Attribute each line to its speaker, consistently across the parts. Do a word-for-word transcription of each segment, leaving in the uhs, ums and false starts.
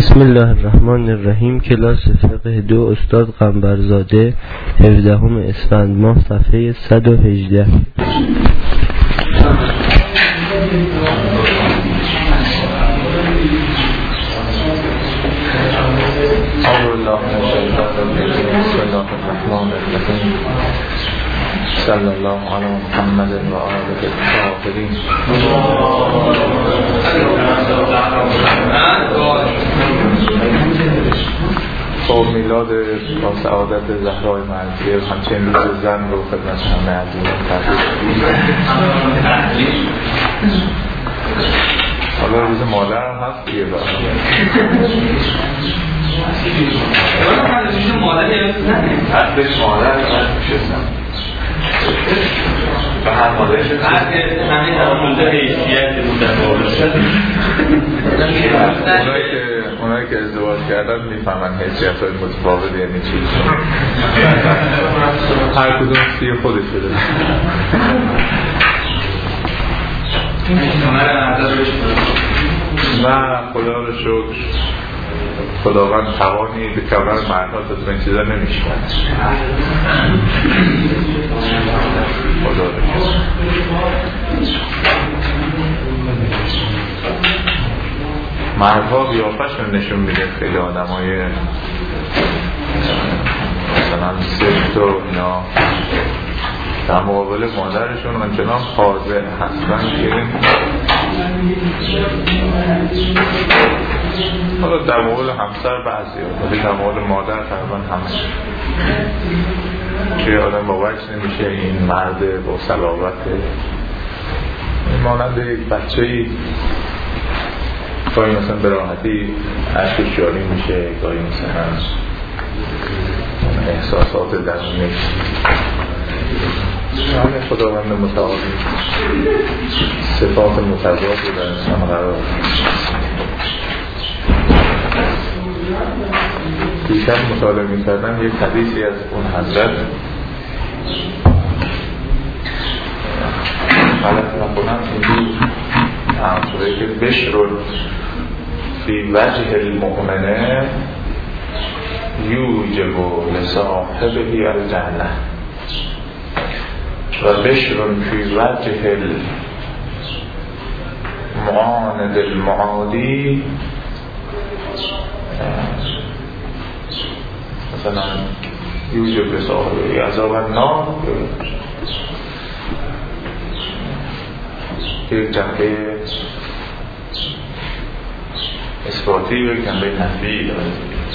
Speaker 1: بسم الله الرحمن الرحیم. کلاس فقه دو استاد قنبرزاده، هفدهم اسفند ماه، صفحه صد و هجده.
Speaker 2: صلی الله علی محمد و آله الطاهرین. خب میلاد با سعادت زهرای مرضیه همچنین روز زن رو خدمت همه عزیزان تبریک. حالا روز مادر هم هست دیگه برای هستش مادر هستشم و هر مادرش هست همین همونده حیثیت اونایی که اونایی که ازدواج کردن میفهمن حیثیت های متفاوت یعنی چی. هر کدوم سی خودش شده. و خدا رو شکر خداوند توانی به کمر مردها تا این چیزا نمیشکن. خدا رو شکر. مردها بیافشون نشون میده خیلی آدم های مثلا سفت و اینا در مقابل مادرشون آنچنان حاضر هستن که حالا در مقابل همسر بعضی ولی در مقابل مادر تقریبا همه که آدم با وجه نمیشه این مرد با صلابته مانند یک بچه ای گاهی مثلا به راحتی عشقش جاری میشه، گاهی مثلا احساسات درونش همه خداوند متعالی صفات متضاد رو در انسان قرار دیشب مطالعه می‌کردم یک حدیثی از اون حضرت غلط نکنم اینجور همطوره که بشرون فی وجه المؤمنه یوجب لصاحبه الجنه و بشرون فی وجه المعاند المعادی مثلا یوجب لصاحبه عذاب النار. یک جنبه اثباتی و یک جنبه نفی داره.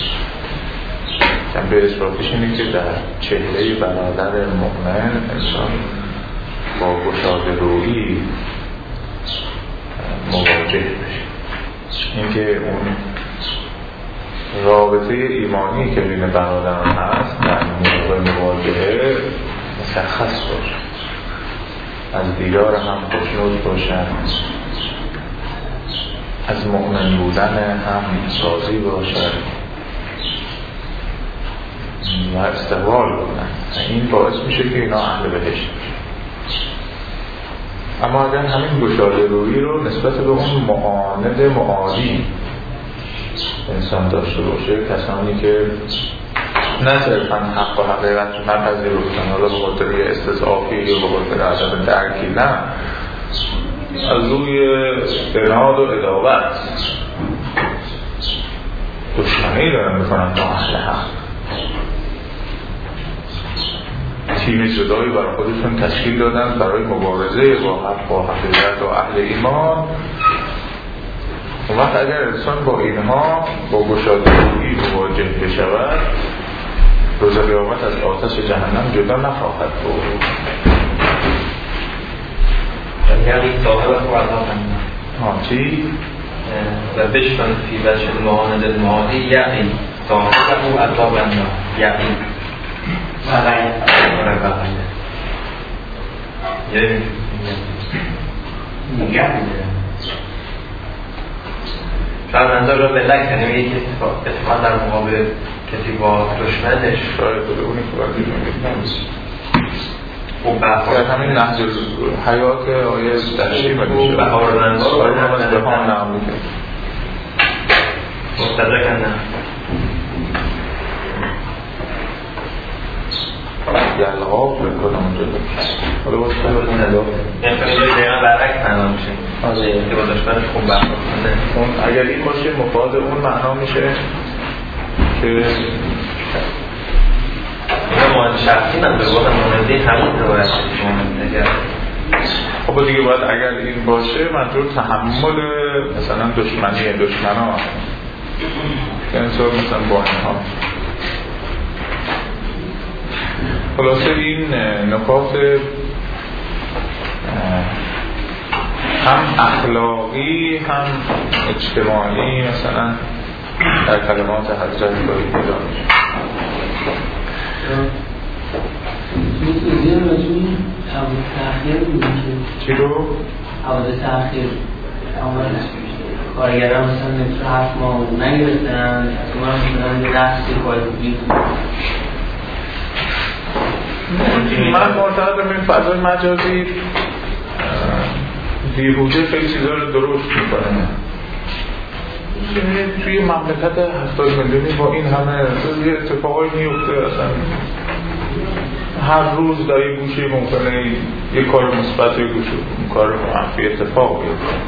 Speaker 2: جنبه اثباتیش اینه که در چهره برادر مؤمن انسان با گشاده رویی مواجه بشه. این که اون رابطه ایمانی که بین برادران هست در موقع مواجهه مشخص باشه، از دیدار هم خوشنود باشن، از مؤمن بودن هم سازی باشن و استقبال بودن. این باعث میشه که اینا اهل بهشت بشن. اما اگر همین گشاده رویی رو نسبت به اون معاند معادی انسان داشته باشه، کسانی که نه صرفاً حق و حقیقت رو نپذیرفتن، حالا به خاطر یه استضعافی یا به خاطر عدم درکی، نه از روی عناد و عداوت دشمنی دارن میکنن با اهل حق، تیم جدایی برای خودشون تشکیل دادن برای مبارزه با حق و حقیقت و اهل ایمان. اون وقت اگر انسان با اینها با گشادگی مواجه بشود، روز قیامت از آتش جهنم جدا نخواهد بود.
Speaker 3: یعنی صاحب عذاب
Speaker 2: ها چی؟
Speaker 3: و بشمن فی وجه المعاند المعادی یعنی صاحب عذاب یعنی بغیر بغیر یعنی نگه میده شاید منظور رو بلک کنیم یک اتفاق در مقابل کسی با دشمنش
Speaker 2: شاید بوده اونی که باید دیگه نمیشه.
Speaker 3: خب بحار
Speaker 2: همین نهج حیات آیه درشی و میشه
Speaker 3: بحار رنزار
Speaker 2: رو از به هم نعم میکنه.
Speaker 3: مستدرک نه
Speaker 2: یلغاب بکنم اونجا حالا باید خیلی ندار
Speaker 3: یعنی کنید یه دقیقا برعکس معنا میشه که با دشمنش خوب برخورد کنه.
Speaker 2: اگر این باشه مفاد اون معنا میشه که
Speaker 3: اینا مورد شخصی من به گفتم مورد همون روایت مورد
Speaker 2: خب دیگه باید اگر این باشه منظور تحمل مثلا دشمنی دشمنا یعنی طور مثلا با اینها. خلاصه این نکات هم اخلاقی هم اجتماعی مثلا در کلمات حضرت گاهی پیدا میشه.
Speaker 4: میتونی راجعی حوض تأخیر بودی که
Speaker 2: چی رو؟
Speaker 4: حوض تأخیر کارگران مثلا متر هفت ماه نگرفتن اصلا مثلا یه دستی کاری بودی.
Speaker 2: من معتقدم این فضای مجازی بیهوده خیلی چیزا رو درست میکنه. توی مملکت هفتاد میلیونی با این همه یه اتفاقایی میفته اصلا هر روز در یه گوشه ممکنه یه کار مثبت یه گوشه کار منفی اتفاق بیفته.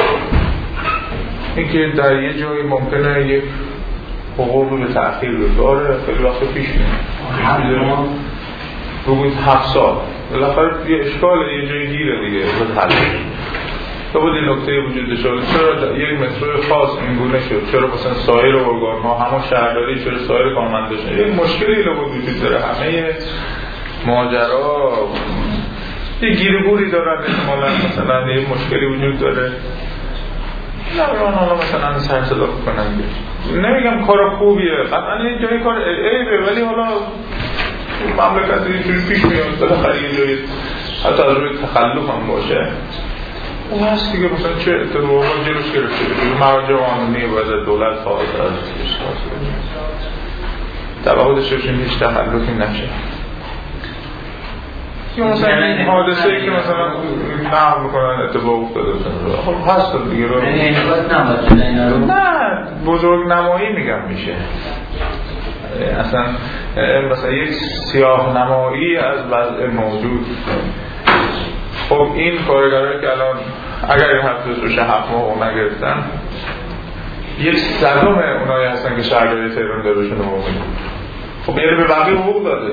Speaker 2: این که در یه جایی ممکنه یک حقوق رو به تأخیر بیفته آره خیلی وقت پیش میاد بگوید هفت سال بالاخره یه اشکال یه جایی گیره دیگه باید حل تو بود این نکته وجود شد چرا یک مترو خاص اینگونه شد چرا مثلا سایر ارگان ها همون شهرداری چرا سایر کارمنداشون یک مشکلی رو وجود داره همه ماجرا یه گیرگوری دارن احتمالا مثلا یه مشکلی وجود داره نمیدونم حالا مثلا سر صدا کنم نمیگم کار خوبیه قطعا این جایی کار عیبه ولی حالا مملکت اینجوری پیش میاد بالاخره یه جایی حتی از روی تخلف هم باشه اون هست دیگه مثلا چه اتفاقا جلوش گرفته بشه مراجع قانونی باید از دولت خواهد از توقعاتش روشون هیچ تخلفی نشه یا مثلا این حادثه ای که مثلا نقل میکنن اتفاق افتاده خب هست دیگه رو نه بزرگ نمایی میگم میشه اصلا مثلا یک سیاه نمایی از وضع موجود. خب این کارگرایی که الان اگر این هفته روش هفت ماه نگرفتن یک صدم اونایی هستن که شهرداری تهران دارشون رو مومید خب یعنی به بقیه حقوق داده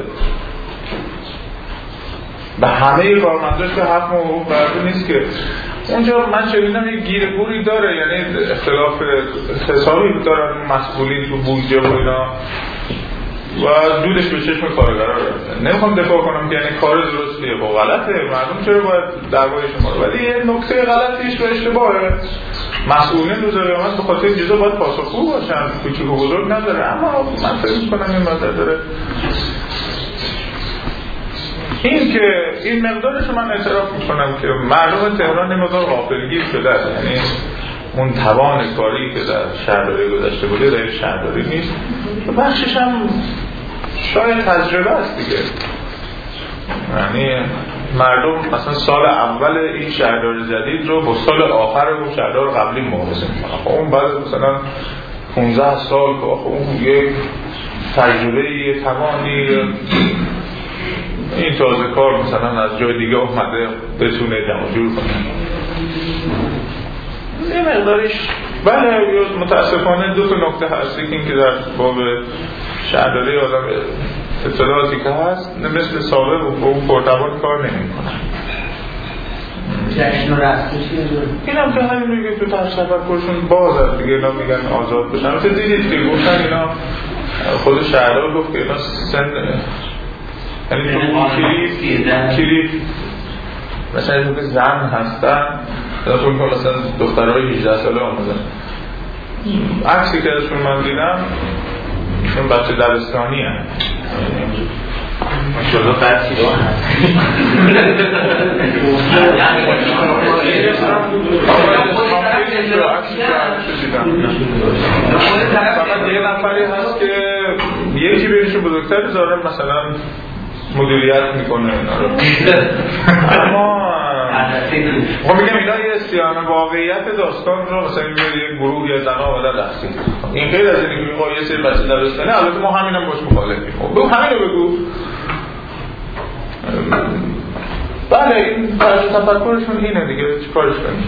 Speaker 2: به همه کارمنداش که هفت ماه حقوق برده نیست که اونجا من شنیدم یک گیرگوری داره یعنی اختلاف حسابی دارن مسئولین تو بودجه و اینا و دودش به چشم کارگرها رفته. نمیخوام دفاع کنم که یعنی کار درستیه با غلطه مردم چرا باید دعوای شما رو ولی یه نکته غلطیش و اشتباهه مسئولین روز قیامت به خاطر این چیزا باید پاسخگو باشن کوچیک و بزرگ نداره اما من فکر می‌کنم این مطلب داره این که این مقدارش من اعتراف میکنم که مردم تهران این مقدار غافلگیر شده یعنی اون توان کاری که در شهرداری گذشته بوده در این شهرداری نیست بخشش هم شاید تجربه است دیگه یعنی مردم مثلا سال اول این شهردار جدید رو با سال آخر اون شهردار قبلی مقایسه میکنن خب اون بعد مثلا پانزده سال که اون یک تجربه یه توانی این تازه کار مثلا از جای دیگه اومده بتونه جمع جور کنه یه مقدارش بله متاسفانه دو تا نکته هست این که در باب شهرداری آدم اطلاعاتی که هست مثل سابق و اون پرتبان کار نمی کنن
Speaker 4: جشن و رستشی
Speaker 2: این هم که همین میگه تو تر تفکرشون باز هست دیگه اینا میگن آزاد بشن مثل دیدید که گفتن اینا خود شهردار گفت که اینا سن یعنی تو کلیف کلیف مثلا اینو که زن هستن داشتون که مثلا دخترهای هجده ساله آمدن عکسی که ازشون من دیدم چون بچه دبستانی هم
Speaker 3: شما بچی رو هست
Speaker 2: فقط یه نفری هست که یکی بهشون بزرگتر زاره مثلا مدیریت میکنه اینا رو اما خب میگم اینا یه سیانه واقعیت داستان رو مثلا یه گروه یا زن آمدن دستگیر این غیر از اینکه میگه یه سری بچه دبستانه، البته ما همینم باش مخالفیم. بگو همینو بگو. بله این طرز تفکرشون اینه دیگه، چیکارش کنیم؟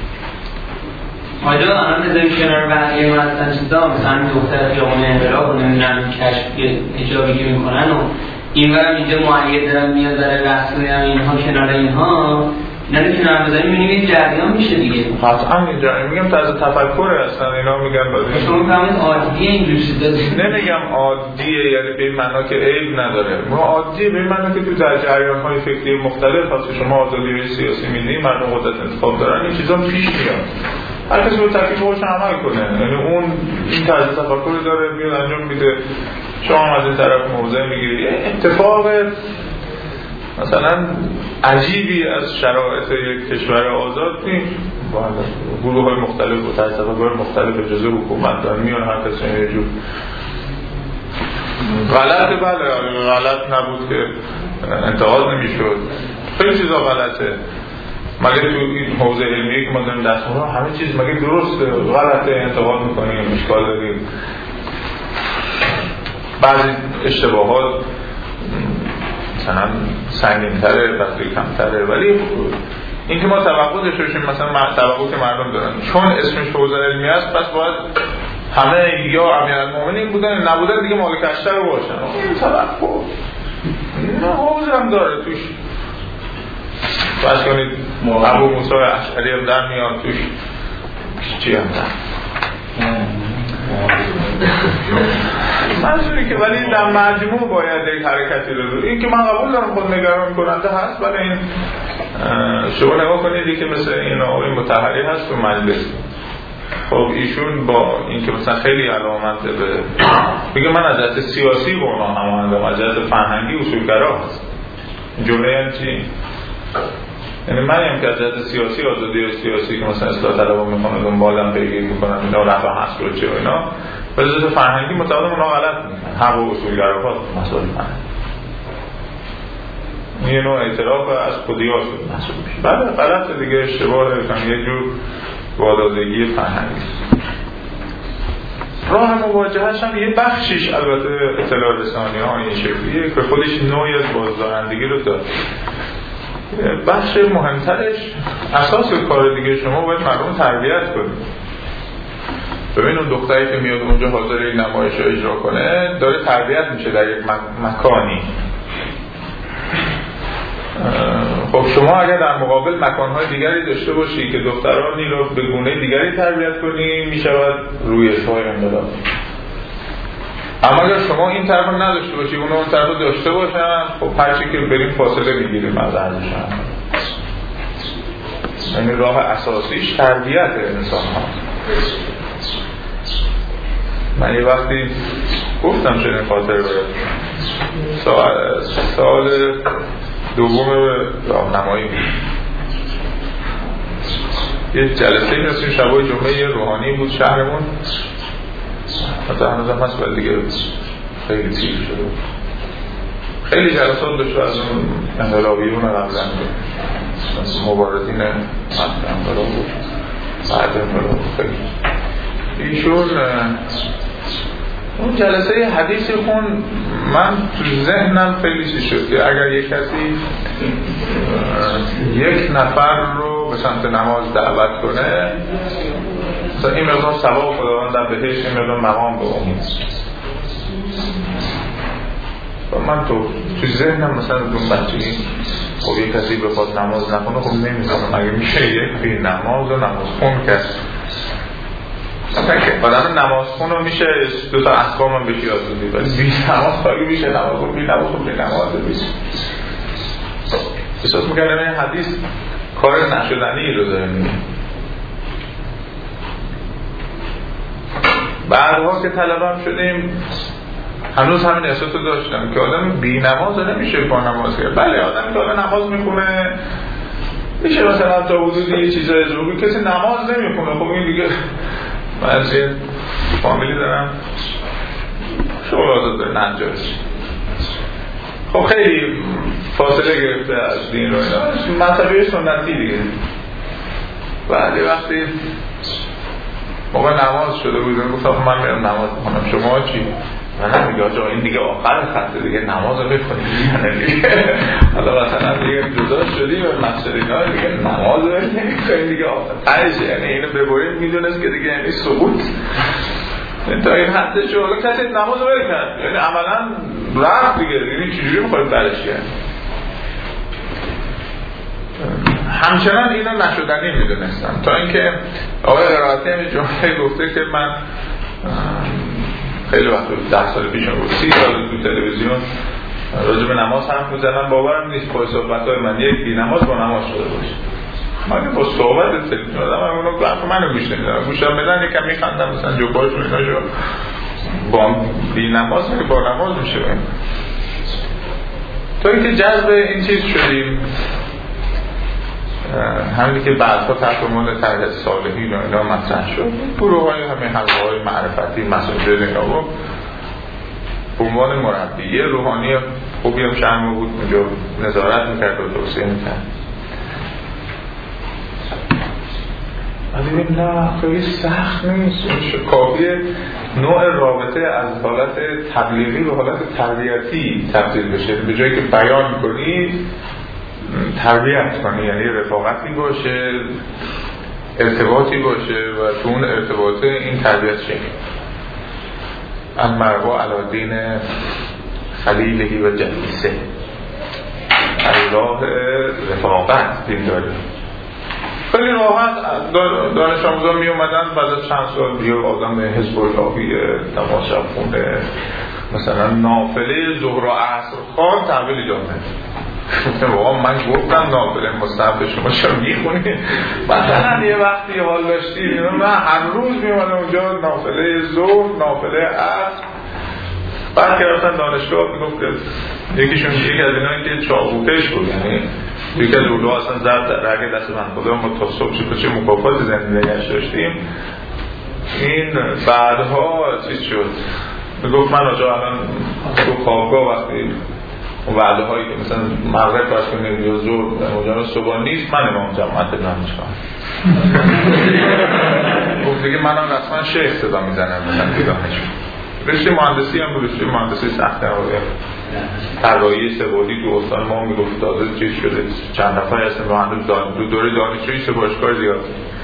Speaker 4: آجا الان بذاریم کنار بقیه مثلا چیزا، مثلا دختر خیابون انقلاب و نمیدونم کشف حجابی که میکنن و این ورم اینجا معید دارن میاد داره رسم میدن اینها کنار اینها، اینا رو کنار بذاریم میبینیم این جریان میشه دیگه.
Speaker 2: قطعا این جریان میگم طرز تفکر هستن اینا، میگم بازی
Speaker 4: شما فهمید عادیه اینجور چیزا.
Speaker 2: نمیگم عادیه یعنی به این معنا که عیب نداره، ما عادیه به این معنا که تو در جریان‌های فکری مختلف هست شما آزادی سیاسی میدید، مردم قدرت انتخاب دارن، این چیزا پیش میاد. هر کسی رو تکلیف خودش عمل کنه، یعنی اون این طرز تفکر داره میاد انجام میده، شما از این طرف موضع میگیری. یه اتفاق مثلا عجیبی از شرایط یک کشور آزاد نیست، گروه های مختلف و طرز تفکر مختلف اجازه حکومت دارن میان، هر کسی یه جور غلطه. بله غلط نبود که انتقاد نمیشد، خیلی چیزا غلطه. مگه تو این حوزه علمی که ما داریم دست می‌زنیم همه چیز مگه درسته؟ غلطه، انتقاد میکنیم، اشکال داریم، بعضی اشتباهات مثلا سنگین‌تره، بعضی کمتره، ولی اینکه ما توقع داشته باشیم مثلا توقع که مردم دارن چون اسمش حوزه علمی است پس باید همه یا امیرالمومنین بودن نبودن دیگه مالک اشتر باشن. این توقع نه حوزه هم داره توش، بس کنید ابو موسی اشعری هم در میان توش، چی هم در منظوری که ولی در مجموع باید یک حرکتی رو دو. این که من قبول دارم خود نگران کننده هست، ولی این شما نگاه کنید که مثل این آقای مطهری هست تو مجلس، خب ایشون با این که مثلا خیلی علامت به میگه من از جهت سیاسی با اونا هماهنگم، از جهت فرهنگی اصولگرا هست. جمله یعنی چی؟ یعنی من هم که از جهت سیاسی آزادی سیاسی که مثلا اصلاح طلبا میخوان دنبالم پیگیری میکنن اینا رفع هست رو چه و اینا، به جهت فرهنگی متعادل اونا غلط میکنن، حق و اصولگرا ها مسائل فرهنگی یه نوع اعتراف از خودی‌ها شد محسوب میشه. بله غلط دیگه، اشتباه دارن، یه جور وادادگی فرهنگی. راه مواجهش هم یه بخشیش البته اطلاع رسانی ها این شکلیه که خودش نوعی از بازدارندگی رو داره. بخش مهمترش اساس کار دیگه شما باید مردم تربیت کنید. ببین اون دختری که میاد اونجا حاضر این نمایش رو اجرا کنه داره تربیت میشه در یک مکانی. خب شما اگر در مقابل مکانهای دیگری داشته باشی که دخترانی رو به گونه دیگری تربیت کنی میشود رویش‌های انقلاب. اما اگر شما این طرف رو نداشته باشی اون اون طرف رو داشته باشن، خب هرچی که بریم فاصله میگیریم از ارزشم. یعنی راه اساسیش تربیت انسان ها. من یه وقتی گفتم چنین خاطر باید سال, سال دوم راهنمایی بود، یه جلسه این رسیم شبای جمعه روحانی بود شهرمون، حتی هنوز هم هست ولی دیگه خیلی تیر شده، خیلی جلسات داشته از اون انقلابیون قبلا مبارزین انقلاب بود بعد انقلاب خیلی ایشون اون جلسه حدیث خون من تو ذهنم خیلی چیز شد که اگر یک کسی یک نفر رو به سمت نماز دعوت کنه مثلا این مقدار ثواب خداوند در بهشت، این مقدار مقام به اون. من تو تو ذهنم مثلا اون بچگی خب یک کسی بخواد نماز نکنه خب نمی‌کنه، اگه میشه یک نماز و نماز خون کرد مثلا که آدم نماز خون رو میشه دو تا احکام هم بهش یاد بدی، ولی بی نماز خواهی میشه نماز خون بی نماز خون بی نماز میشه. احساس میکنم این حدیث کار نشدنی رو داره میگه. بعدها که طلبه هم شدیم هنوز همین احساس رو داشتم که آدم بی نماز نمیشه با نماز کرد. بله آدم که آدم نماز میخونه میشه مثلا تا حدودی یه چیزای اجرا کنه، کسی نماز نمیخونه خب این دیگه من از یه فامیلی دارم شغل آزاد داره ننجاش، خب خیلی فاصله گرفته از دین رو اینا، مذهبی سنتی دیگه. ولی وقتی موقع نماز شده بودم گفتم من میرم نماز میخونم شما چی؟ من هم میگه آجا این دیگه آخر خطه دیگه نماز رو بخونیم دیگه حالا مثلا دیگه جدا شدی و مسئله اینا دیگه نماز رو نمیخونیم دیگه آخرش یعنی اینو ببریم میدونست که دیگه یعنی سقوط تا این حد شد حالا کسی نماز رو برکن یعنی عملا رفت دیگه یعنی چجوری میخوایم برش کرد همچنان اینو نشدنی میدونستم تا اینکه آقای قرائتی همین جمله گفته که من خیلی وقت ده سال پیش بود سی سال تو تلویزیون راجع به نماز حرف می‌زدم باورم نیست با صحبت‌های من یک بی نماز با نماز شده باشه من با صحبت تلویزیون آدم اونو گفت منو میشنیدم گوشم بدن یکم میخندم مثلا جوکاش ایناشو با بی نماز که با نماز میشه تا اینکه جذب این چیز شدیم همینی که بعدها تحت عنوان طرح صالحین و اینا مطرح شد گروه های همه حلقه های معرفتی مساجد اینا رو به عنوان مربی یه روحانی خوبی هم شرمه بود اونجا نظارت میکرد و توصیه میکرد این نه خیلی سخت نیست کافیه نوع رابطه از حالت تبلیغی به حالت تربیتی تبدیل بشه به جایی که بیان میکنی تربیت کنی یعنی رفاقتی باشه ارتباطی باشه و تو اون ارتباطه این تربیت شه المرء علی دین خلیله و جلیسه الله رفاقت دین داری خیلی راحت دانش آموزان می اومدن بعد از چند سال دیگه آدم حزب اللهی تماشا خونه مثلا نافله ظهر و عصر خوان تحویل جامعه واقعا من گفتم نافله مستحب شما چرا میخونید مثلا یه وقتی حال داشتیم من هر روز میومدم اونجا نافله ظهر نافله عصر بعد که رفتن دانشگاه میگفت که یکیشون یکی از اینایی که چاقوکش بود یعنی یکی از اولو اصلا زرد رگه دست من خدا ما تا صبح شد چه مکافات زندگیش داشتیم این بعدها چیز شد میگفت من آجا الان تو خوابگاه وقتی اون وعده هایی که مثلا مغرب باش کنیم یا زور اونجا صبح نیست من امام جماعت نمیش کنم گفت دیگه من هم رسما شیخ صدا میزنم مثلا دیدانش رشته مهندسی هم بود رشته مهندسی سخت هم طراحی سه‌بعدی تو استان ما میگفت تازه چیز شده چند نفر هستن رو هنوز دو دوره دانشجویی سه‌باشگاه زیاد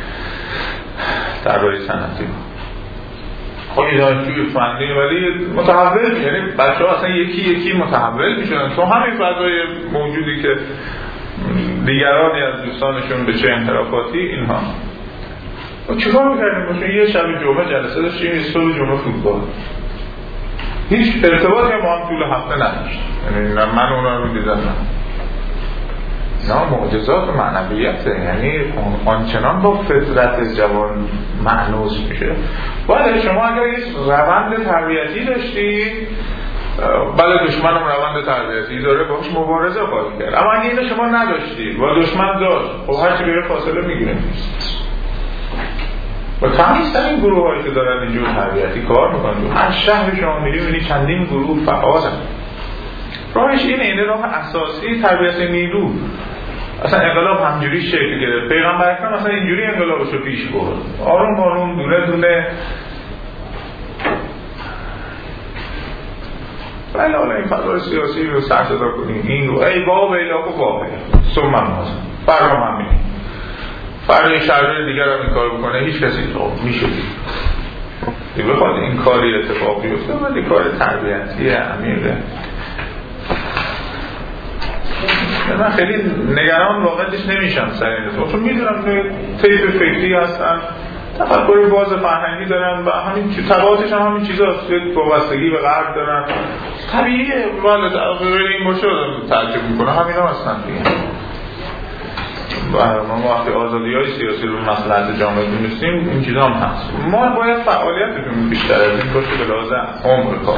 Speaker 2: طراحی صنعتی خیلی دانشجوی فنی ولی متحول یعنی بچه ها اصلا یکی یکی متحول میشن تو همین فضای موجودی که دیگرانی از دوستانشون به چه انحرافاتی اینها و چیکار میکردیم باشون یه شب جمعه جلسه داشتیم یه صبح جمعه فوتبال هیچ ارتباطی هم با هم طول هفته نداشت یعنی من اونا رو دیدم نه معجزات و معنویته یعنی آنچنان با فطرت جوان معنوس میشه باید شما اگر یه روند تربیتی داشتی بله دشمن هم روند تربیتی داره باش مبارزه خواهی کرد اما اگه اینو شما نداشتی و دشمن داشت خب هرچی به فاصله میگیریم و کمیستر این گروه هایی که دارن اینجور تربیتی کار میکنن هر شهر شما میریم میبینی چندین گروه فعال هم راهش اینه اینه راه اساسی تربیت نیرو اصلا انقلاب همجوری شکل گرفت پیغمبر اکرم اصلا اینجوری انقلابش رو پیش برد آروم آروم دونه دونه بله حالا این فضای سیاسی رو سر صدا کنیم این رو ای باب ایلاک و باب ایلاک سمم مازم فرام همین فرای شهرهای دیگر هم این کار بکنه هیچ کسی تو میشه دید بخواد این کاری اتفاق بیفته ولی کار تربیتی عمیقه من خیلی نگران واقعیتش نمیشم سر این چون میدونم که طیف فکری هستن تفکر باز فرهنگی دارن و همین تبعاتش هم همین چیزاست وابستگی به غرب دارن طبیعیه والد غیر این باشه تعجب میکنه همینا هستن دیگه و ما وقتی آزادی های سیاسی رو مصلحت جامعه می‌دونیم این چیزا هم هست ما باید فعالیتمون بیشتر از این باشه به لحاظ عمر کار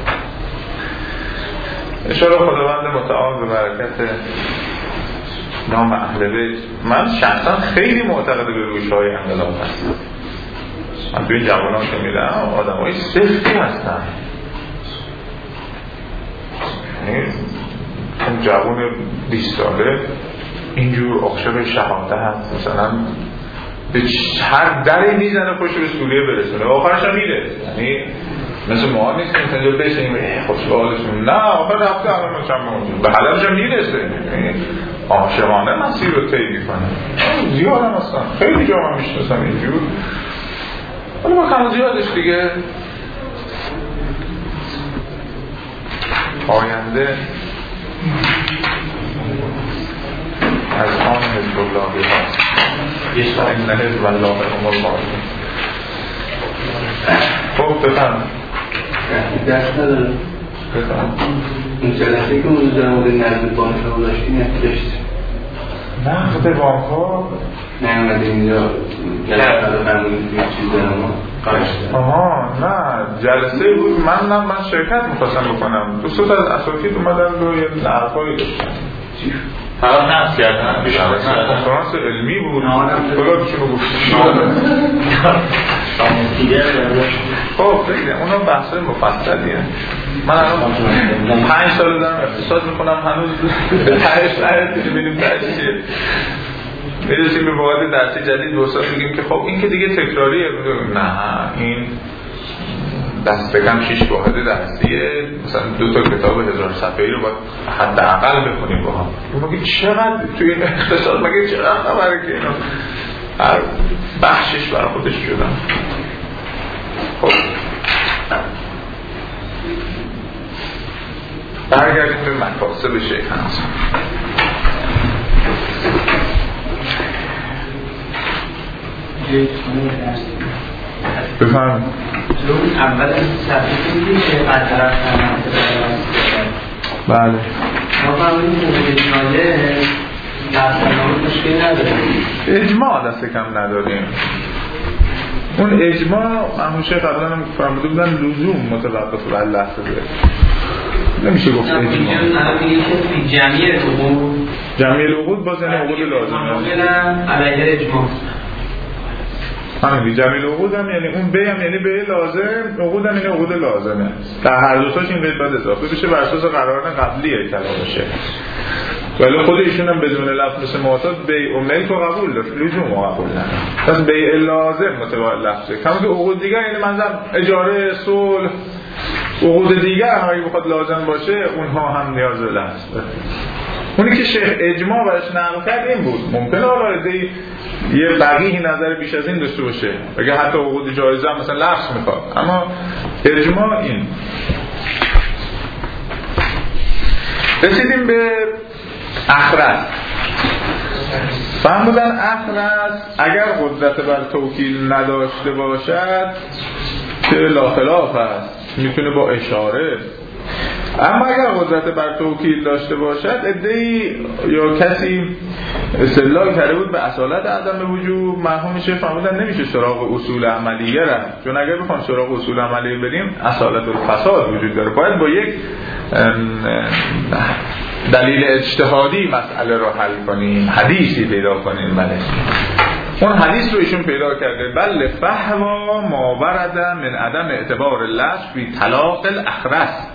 Speaker 2: اشاره خداوند متعال به برکت نام اهل بیت من شخصا خیلی معتقد به روش‌های انقلاب هستم من توی جوانان که میدم آدمای سفتی هستن اون جوان بیست ساله اینجور عاشق شهادت هست مثلا به هر دری میزنه خوش به سوریه برسونه و آخرش هم میره. یعنی مثل ما نیست که اینجا بشینیم خوش به حالشون، نه آخر رفته همه چند موجود به حلبش هم میرسه، عاشقانه مسیر رو طی میکنه. زیاد هم هستن، خیلی جا هم میشناسم اینجور، ولی ما کم زیادش دیگه. آینده از آن حزب اللهی هست، یه این حزب الله هم الغالبون. خب بفهم
Speaker 5: دست ندارم
Speaker 2: بفهم
Speaker 5: اون جلسه که اون در مورد نقد بانک ها داشتی نکداشت
Speaker 2: نقد بانک ها
Speaker 5: نیامده اینجا جلسه رو فرمونید توی چیز دارم ها.
Speaker 2: آها نه جلسه بود، من نه من شرکت میخواستم بکنم، دو سوت از اساتید اومدن و یه نرفایی داشتن
Speaker 3: فقط نفس کردن
Speaker 2: کنفرانس علمی بود کلا بچونو گفت خب بگیرم اونا بحثای مفصلیه. من الان پنج سال دارم اقتصاد میکنم، هنوز تهش نرسیدیم ببینیم تهش چیه. میرسیم به مواد درسی جدید دو سال میگیم که خب این که دیگه تکراریه، نه این دست کم شیش واحد درسیه، مثلا دو تا کتاب هزار صفحه‌ای رو باید حداقل بخونیم با هم. مگه چقدر توی اقتصاد مگه چقدر خبره که اینا هر بخشش برای خودش شدن. خب برگردیم به مکاسب شیخ حسن. بفهم
Speaker 4: اول صفحه دیدی که از طرف
Speaker 2: بله
Speaker 4: ما فهمیدیم که اجماله دستنامه مشکل نداریم،
Speaker 2: اجماع دست کم نداریم. اون اجماع هموشه قبلا هم فرموده بودن لزوم متوقف بر لحظه نمیشه گفت اجماع.
Speaker 4: الان میگه که جمعی العقود
Speaker 2: جمعی العقود باز یعنی عقود لازمه
Speaker 4: علیه اجماع
Speaker 2: همین جمعی العقود هم یعنی اون بی هم یعنی بی لازم، عقود هم یعنی عقود لازمه. در هر دو تاش این قید باید اضافه بشه بر اساس قرارن قبلیه کلامشه. ولی خود ایشون هم بدون لفظ مثل معتاد بی و ملک رو قبول داشت، لزوم رو قبول نداشت. پس بی لازم متوال لفظه. کما که عقود دیگر یعنی منظر اجاره، صلح، عقود دیگر هم اگه بخواد لازم باشه اونها هم نیاز به لفظ داره. اونی که شیخ اجماع برش نقل کرد این بود. ممکنه حالا دی یه بقیه نظر بیش از این داشته باشه، اگه حتی عقود جایزه هم مثلا لفظ میخواد، اما اجماع این. رسیدیم به اخرس. فهمیدن اخرس اگر قدرت بر توکیل نداشته باشد که لا خلاف است، میتونه با اشاره. اما اگر قدرت بر توکیل داشته باشد، ادعی یا کسی استدلال کرده بود به اصالت عدم وجوب، مرحوم میشه فهمیدن نمیشه سراغ اصول عملیه رفت، چون اگر بخوام سراغ اصول عملیه بریم اصالت الفساد وجود داره. باید با یک دلیل اجتهادی مسئله رو حل کنیم، حدیثی پیدا کنیم. بله اون حدیث رو ایشون پیدا کرده، بل فهوا ما ورد من عدم اعتبار اللفظ فی طلاق الاخرس.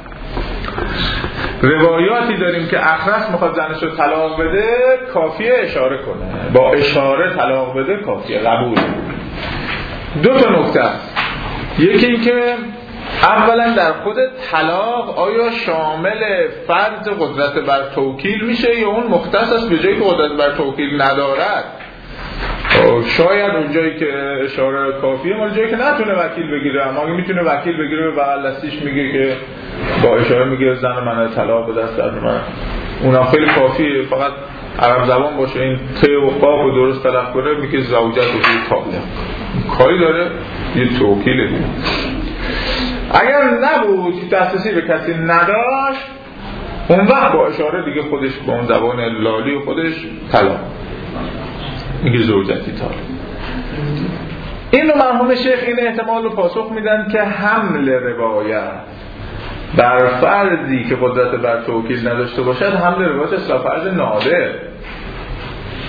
Speaker 2: روایاتی داریم که اخرس میخواد زنش رو طلاق بده، کافیه اشاره کنه، با اشاره طلاق بده کافیه، قبول. دو تا نکته است. یکی این که اولا در خود طلاق آیا شامل فرض قدرت بر توکیل میشه یا اون مختص است به جایی که قدرت بر توکیل ندارد. شاید اون جایی که اشاره کافیه، مال جایی که نتونه وکیل بگیره، اما اگه میتونه وکیل بگیره به بغل دستیش میگه که با اشاره میگه زن من طلاق به دست در من، اونم خیلی کافیه. فقط عرب زبان باشه، این ت و قاف رو درست تلفظ کنه، میگه زوجت و طالق، کاری داره یه توکیل دیگه. اگر نبود دسترسی به کسی نداشت، اون وقت با اشاره دیگه خودش با اون زبان لالی و خودش طلاق میگه زوجتی طالق. این رو مرحوم شیخ این احتمال رو پاسخ میدن که حمل روایت بر فرضی که قدرت بر توکیل نداشته باشد، حمل روایت اصلا فرض نادر.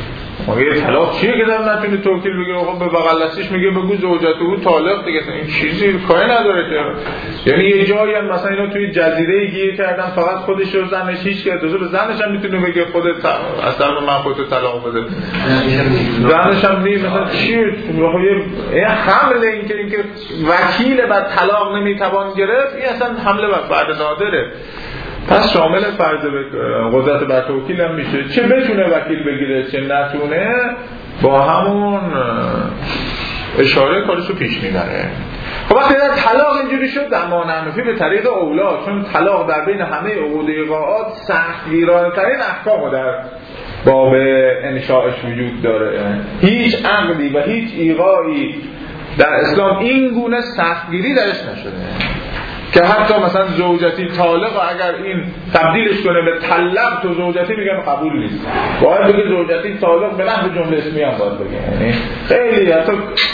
Speaker 2: مگه طلاق چیه که در نتونه توکیل بگه خب به بغل دستش میگه بگو زوجته طالق دیگه، این چیزی کاری نداره که. یعنی یه جایی هم مثلا اینا توی جزیره گیر کردن فقط خودش و زنش، هیچ که دوزه به زنش هم میتونه بگه خودت اصلا من خودت طلاق بده، زنش هم نیم مثلا چیه این حمله این که اینکه وکیل بر طلاق نمیتوان گرفت، این اصلا حمله بر فرد نادره. پس شامل فرض قدرت بر توکیل هم میشه، چه بتونه وکیل بگیره چه نتونه، با همون اشاره کارشو پیش میبره. خب وقتی در طلاق اینجوری شد در مانعنفی به طریق اولا، چون طلاق در بین همه عقود ایقاعات سخت گیرانه ترین احکامو در باب انشاءش وجود داره. هیچ عقدی و هیچ ایقاعی در اسلام این گونه سختگیری درش نشده که حتی مثلا زوجتی طالق اگر این تبدیلش کنه به طلق تو زوجتی میگن قبول نیست، باید بگه زوجتی طالق به نحو جمله اسمی هم باید بگه. یعنی خیلی حتی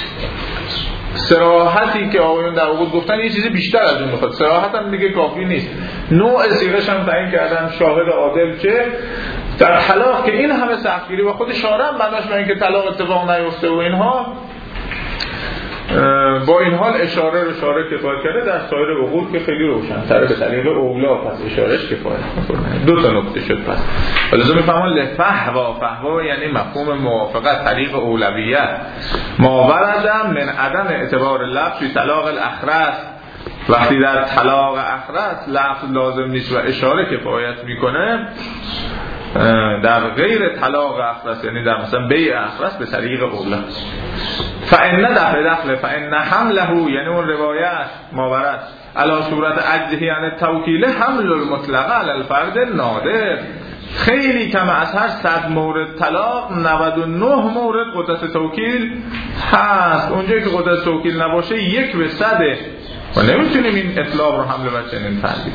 Speaker 2: صراحتی که آقایون در عقود گفتن یه چیزی بیشتر از اون میخواد، صراحت هم دیگه کافی نیست. نوع صیغه‌ش هم تعیین کردن شاهد عادل که در طلاق که این همه سختگیری و خود شارع هم بناش به اینکه طلاق اتفاق نیفته و اینها، با این حال اشاره رو شارع کفایت کرده در سایر عقود که خیلی روشن تره به طریق اولا، پس اشارهش کفایت میکنه. دو تا نکته شد. پس لازم میفهمون لفحوا، فحوا یعنی مفهوم موافقت، طریق اولویت. ما وردم من عدم اعتبار لفظ فی طلاق الاخرس، وقتی در طلاق اخرس لفظ لازم نیست و اشاره کفایت میکنه، در غیر طلاق اخرس یعنی در مثلا بیع اخرس به طریق اولا. فإن دخل دخل فإن حمله یعنی اون روایت ماورد علی صورت عجزه یعنی توکیل حمل المطلقه علی الفرد نادر. خیلی کم از هر صد مورد طلاق نود و نه مورد قدرت توکیل هست. اونجایی که قدرت توکیل نباشه یک به صده و نمیتونیم این اطلاق رو حمل و چنین فردی.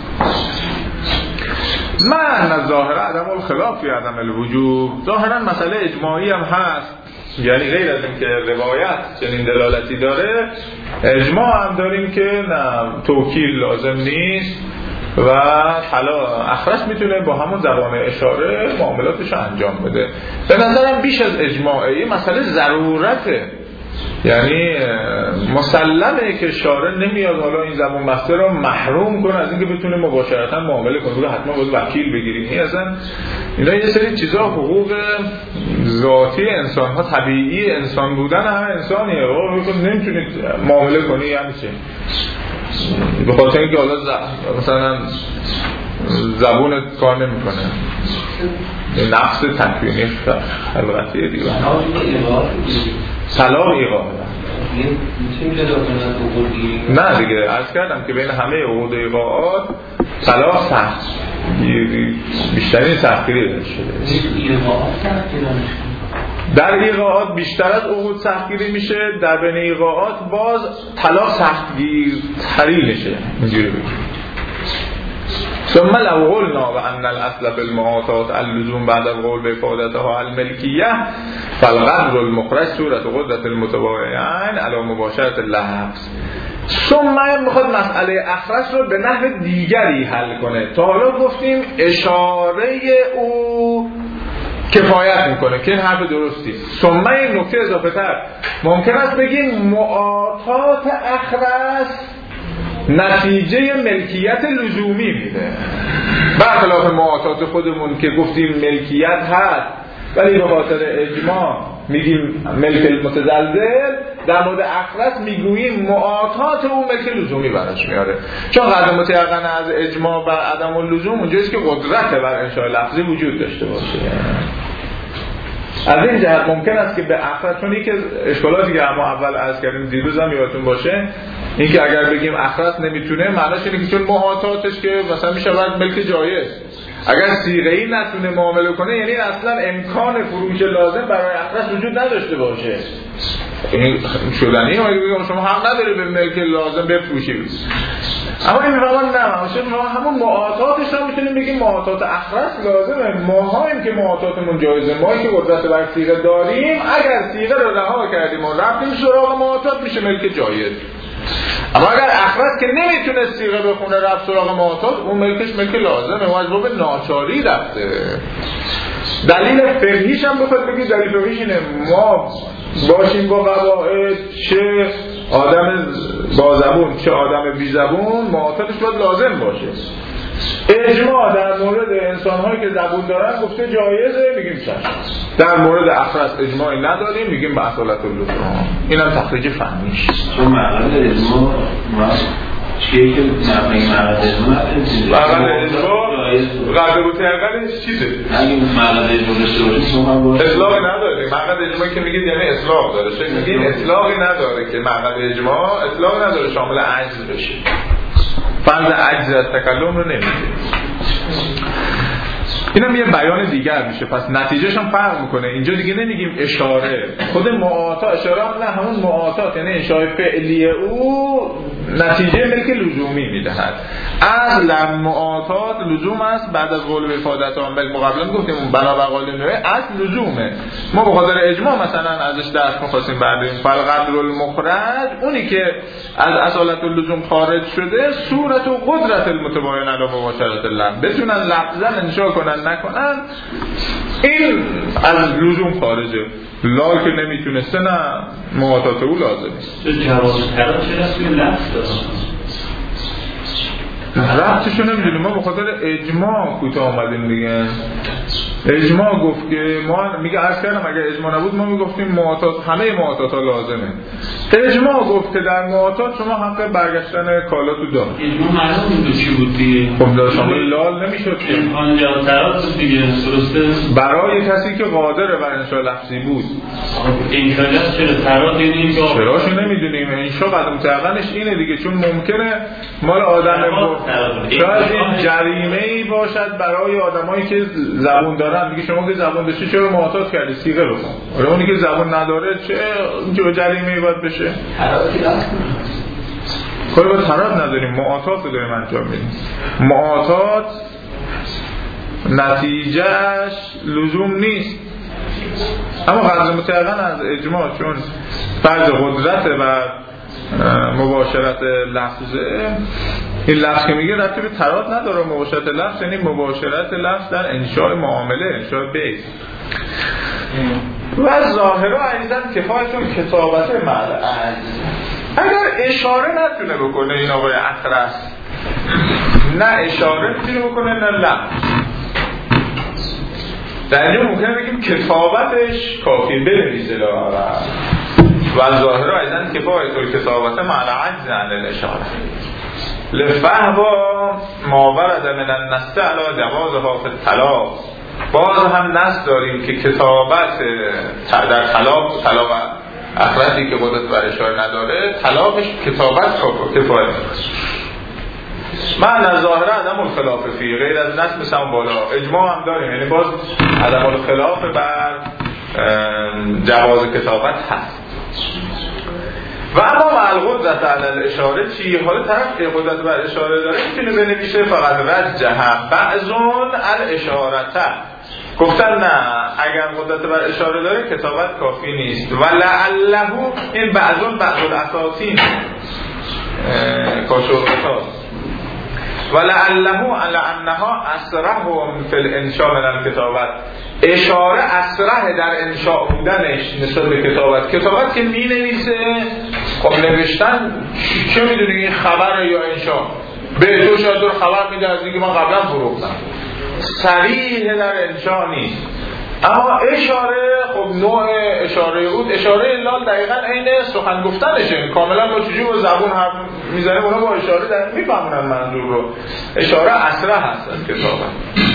Speaker 2: من از ظاهر عدم الخلاف فی عدم الوجوب، ظاهرا مسئله اجماعی هم هست، یعنی غیر از این که روایت چنین دلالتی داره، اجماع هم داریم که نه توکیل لازم نیست و حالا اخرش میتونه با همون زبان اشاره معاملاتش رو انجام بده. به نظرم بیش از اجماعی مسئله ضرورته، یعنی مسلمه که شارع نمیاد حالا این زبان بسته رو محروم کنه از اینکه بتونه مباشرتا معامله کنه، بگه حتما باید وکیل بگیریم. این اصلا اینا یه سری چیزا حقوق ذاتی انسان ها، طبیعی انسان بودن همه انسانیه، نمیتونید معامله کنی یعنی چه؟ به خاطر اینکه حالا مثلا زبون کار نمیکنه، نفس تکوینی خلقتیه دیگه. طلاق ایقاع نه دیگه، عرض کردم که بین همه عقود ایقاعات طلاق سخت بیشترین سختگیری داشته شده. در ایقاعات بیشتر از عقود سختگیری میشه، در بین ایقاعات باز طلاق سختگیرتری میشه. اینجوری بگیم ثم لو قلنا بأن الأصل في المعاطات اللزوم بعد القول بإفادتها الملكية فالقدر المخرج صورة قدرة المتبايعين على مباشرة اللفظ. ثم میخواد مسئله اخرش رو به نحو دیگری حل کنه. تا حالا گفتیم اشاره او کفایت میکنه که این حرف درستی. ثم این نکته اضافه تر ممکن است بگیم معاطات اخرس نتیجه ملکیت لزومی میده، برخلاف معاطات خودمون که گفتیم ملکیت هست ولی به خاطر اجماع میگیم ملک متزلزل. در مورد اخرس میگوییم معاطات اون ملک لزومی براش میاره، چون قدر متیقن از اجماع بر عدم اللزوم اونجاییست که قدرت بر انشاء لفظی وجود داشته باشه. از این جهت ممکن است که به اخرس، چون یکی از اشکالاتی که ما اول عرض کردیم دیروز هم یادتون باشه، این که اگر بگیم اخرس نمیتونه معناش اینه که چون معاطاتش که مثلا میشه بعد ملک جایز، اگر صیغه‌ای نتونه معامله کنه یعنی اصلا امکان فروش لازم برای اخرس وجود نداشته باشه. این شدنیه ما میگم شما هم نداری به ملک لازم بفروشید. اما این میفهمن نه، ما همون معاطاتش رو میتونیم بگیم معاطات اخرس لازمه. ماهاییم که معاطاتمون جایزه، ماهایی که قدرت بر صیغه داریم، اگر صیغه رو رها کردیم و رفتیم سراغ معاطات میشه ملک جایز. اما اگر اخرس که نمیتونه صیغه بخونه رفت سراغ معاطات، اون ملکش ملک لازمه و از باب ناچاری رفته. دلیل فقهیش هم بخواد بگید دلیل فقهیش اینه ما باشیم با قواعد، چه آدم با زبون چه آدم بی زبون معاطاتش باید لازم باشه. اجماع در مورد انسان‌هایی که زبون دارن گفته جایزه، میگیم چشم. در مورد اخرس اجماعی نداریم، میگیم به اصالت اللزوم. اینم تخریج فهمیش.
Speaker 5: چون معنی اجماع چیه که معنی معنی اجماع
Speaker 2: معنی اجماع قدر و تقدرش چیزه؟
Speaker 5: اگه معنی اجماع داشته باشید شما باشه
Speaker 2: اطلاقی نداره. معنی اجماعی که میگید یعنی اطلاق داره. شاید میگید اطلاقی نداره که معنی اجماع اطلاقی نداره شامل عجز بشه. فرض عجز از تکلم رو نمیده. اینم یه بیان دیگر میشه. پس نتیجهش هم فرق میکنه. اینجا دیگه نمیگیم اشاره، خود معاطا اشاره هم نه، همون معاطات یعنی انشاء فعلی او نتیجه ملک لزومی میدهد. اصلا معاطات لزوم است بعد از قول به افادت آن. بل مقابلا گفتیم اون بنا بر قول نوعی اصل لزومه. ما به خاطر اجماع مثلا ازش درس می‌خواستیم برداریم فالقدر المخرج، اونی که از اصالت اللزوم خارج شده صورت و قدرت المتباین علی مباشرت اللفظ، بتونن لفظا انشاء کنن نکنن، این از لزوم خارجه. لال که نمیتونسته نه معاطات او لازمه.
Speaker 6: جواز ترا چرا توی لفظ داره؟
Speaker 2: ربطشو نمیدونیم. ما به خاطر اجماع کوتاه آمدیم دیگه. اجماع گفت که ما میگه عرض کردم اگر اجماع نبود ما میگفتیم معاطات همه معاطات ها لازمه. اجماع گفت که در معاطات شما حق برگشتن کالا تو دار.
Speaker 6: اجماع معلوم این چی بود دیگه؟
Speaker 2: خب در شامل لال نمیشد که
Speaker 6: امکان جواز ترا بود دیگه. درسته
Speaker 2: برای کسی که قادر بر انشاء لفظی بود.
Speaker 6: انشاء لفظ چرا ترا دیدیم که
Speaker 2: چراشو نمیدونیم. انشاء قدم تقنش اینه دیگه، چون ممکنه مال آدم شاید این جریمه‌ای باشد برای آدمایی که زبون دارن. میگه شما که زبون داشتی چرا معاطات کردی صیغه بکن. ولی اونی که زبون نداره چه جریمه‌ای باید بشه؟ کاری با طرف نداریم، معاطات رو داریم انجام میدیم. معاطات نتیجهش لزوم نیست، اما قدر متعقن از اجماع چون فرض قدرت و مباشرت لفظه. این لفظ که میگه ربطی به تراد نداره. مباشرت لفظ یعنی مباشرت لفظ در انشاء معامله، انشاء بیع. و ظاهره عیزن کفایتون کتابت معلعه. اگر اشاره نتونه بکنه این آقای اخرس، نه اشاره میتونه بکنه نه لفظ، در اینجا ممکنه بگیم کتابتش کافی بنویسه لاغر. و ظاهره عیزن کفایتون کتابت معلعه عن الاشاره لفهوا ما ورد من النص علی جوازها فی الطلاق. باز هم نص داریم که کتابت در طلاق، طلاق اخرسی که قدرت بر اشاره نداره طلاقش کتابت کفایت معنی ظاهره عدم الخلاف فی، غیر از نص مثل بالا اجماع هم داریم، یعنی باز عدم الخلاف بر جواز کتابت هست. و اما مع القدرت علی الاشاره چی؟ حالا طرف قدرت بر اشاره داره میتونه بنویسه فقط وجه بعضون الاشارته. گفتن نه اگر قدرت بر اشاره داره کتابت کافی نیست. و لعله این بعضون بعض الاساسین کاشورتات و لعله علی انها اسرهم فی الانشاء من الکتابت. اشاره اسرح در انشاء بودنش نسبت به کتابت. کتابت که می نویسه خب نوشتن چه میدونی این خبر یا انشاء به تو شاید دور خبر میده از اینکه من قبلا فروختم، صریح در انشاء نیست. اما اشاره خب نوع اشاره اود اشاره لال دقیقا عین سخن گفتنشه، کاملا با چجوری با زبون حرف میزنه اونا با اشاره در میفهمونن منظور رو. اشاره اسرح هست از کتابت.